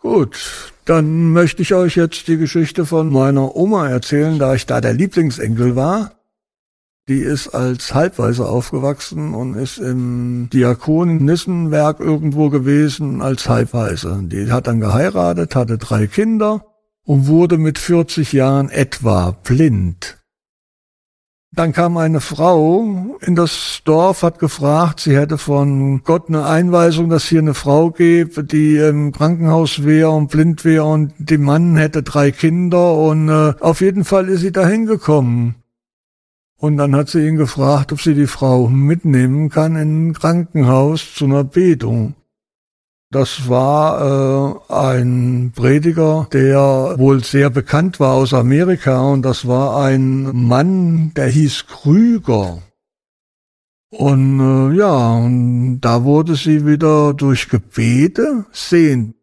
Gut, dann möchte ich euch jetzt die Geschichte von meiner Oma erzählen, da ich da der Lieblingsenkel war. Die ist als Halbwaise aufgewachsen und ist im Diakonissenwerk irgendwo gewesen als Halbwaise. Die hat dann geheiratet, hatte 3 Kinder und wurde mit 40 Jahren etwa blind. Dann kam eine Frau in das Dorf, hat gefragt, sie hätte von Gott eine Einweisung, dass hier eine Frau gäbe, die im Krankenhaus wäre und blind wäre und der Mann hätte 3 Kinder und auf jeden Fall ist sie da hingekommen. Und dann hat sie ihn gefragt, ob sie die Frau mitnehmen kann in ein Krankenhaus zu einer Betung. Das war ein Prediger, der wohl sehr bekannt war aus Amerika, und das war ein Mann, der hieß Krüger. Und und da wurde sie wieder durch Gebete sehend.